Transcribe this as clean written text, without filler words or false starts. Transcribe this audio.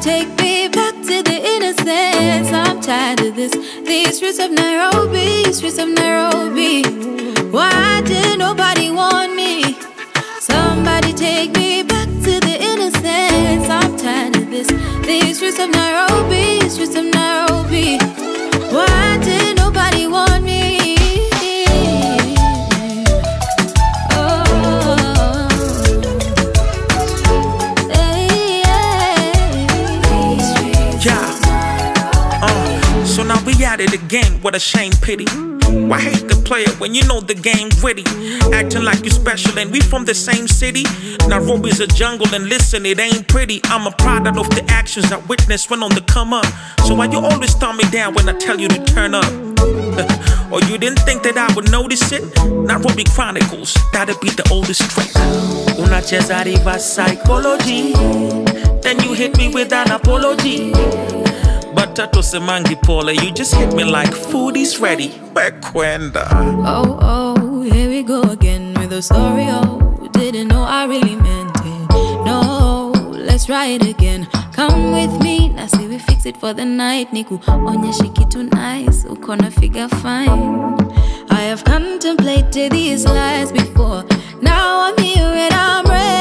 take me back to the innocence. I'm tired of this. These streets of Nairobi, streets of Nairobi. Why did nobody want me? Somebody take me back to the innocence. I'm tired of this. These streets of Nairobi, streets of Nairobi. Why did nobody want me? So now we at it again, what a shame, pity. Why hate the player when you know the game witty? Acting like you special and we from the same city. Nairobi's a jungle and listen, it ain't pretty. I'm a product of the actions I witnessed when on the come up. So why you always throw me down when I tell you to turn up? Or you didn't think that I would notice it? Nairobi Chronicles, that'd be the oldest trick. Unacheza reverse psychology, then you hit me with an apology. But Tato Semangi Paula, you just hit me like food is ready. Bekwenda. Oh, here we go again with a story. Oh, didn't know I really meant it. No, let's try it again. Come with me, now see we fix it for the night. Niku, onyeshe kitu nice, ukona figure fine. I have contemplated these lies before. Now I'm here and I'm ready.